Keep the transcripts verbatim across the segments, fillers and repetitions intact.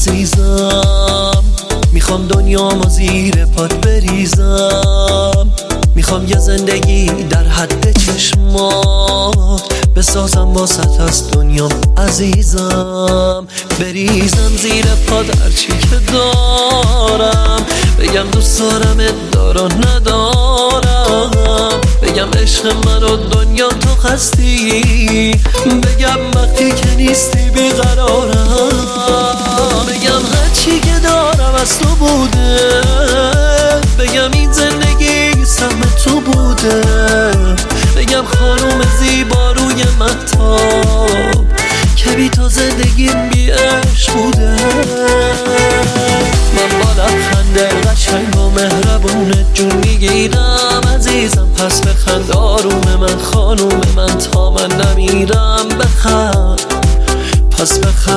عزیزم، میخوام دنیامو زیر پات بریزم، میخوام یه زندگی در حد چشمات بسازم واسط از دنیام عزیزم، بریزم زیر پات هرچی که دارم، بگم دوست دارمت دارا ندارم، بگم عشق من و دنیا تو هستی، بگم وقتی که نیستی بیقرارم، بگم هرچی که دارم از تو بوده، بگم این زندگی سهم تو بوده، بگم خانوم زیبا روی مهتاب که بی تو زندگیم بی عشق بوده. من با لبخنده قشنگ و مهربونت جون میگیرم عزیزم، پس بخند آروم من خانوم من تا من نمیرم، بخند پس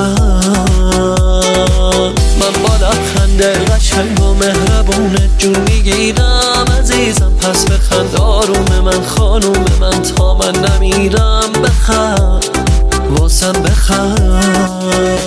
بخند. من با لبخنده قشنگ و مهربونت جون میگیرم عزیزم، پس بخند آروم من خانوم من تا من نمیرم، بخند واسم بخند.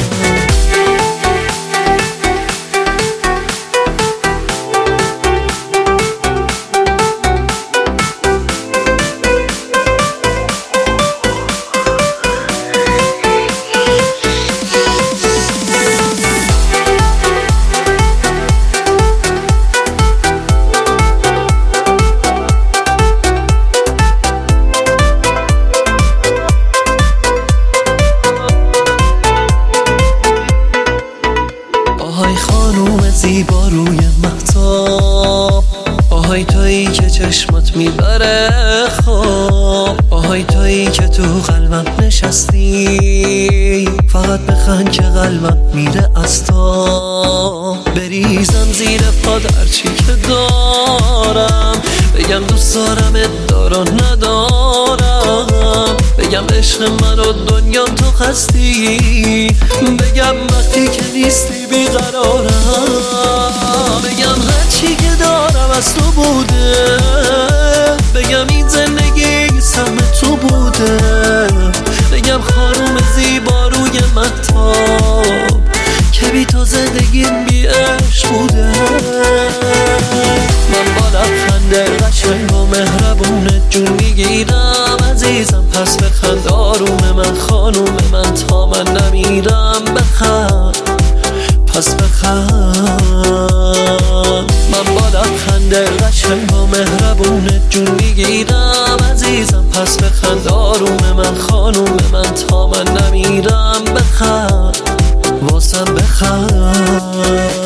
آهای خانوم زیبا روی مهتاب، آهای تویی که چشمات میبره خواب، آهای تویی که تو قلبم نشستی، فقط بخند که قلبم میره از تا، بریزم زیر پاد هرچی که دارم، بگم دوست دارمت دارا ندارم، بگم عشق من و دنیا تو هستی، بگم وقتی که نیستی بیقرارم، بگم هرچی که دارم از تو بوده، بگم این زندگی سهم تو بوده، بگم خانوم زیبا روی مهتاب که بی تو زندگیم بی عشق بوده. من با لبخنده قشنگ و مهربونت جون میگیرم عزیزم، پس بخند آروم من خانوم من تا من نمیرم، بخند پس بخند. من با لبخنده قشنگ و مهربونت جون میگیرم عزیزم، پس بخند آروم من خانوم من تا من نمیرم، بخند واسم بخند.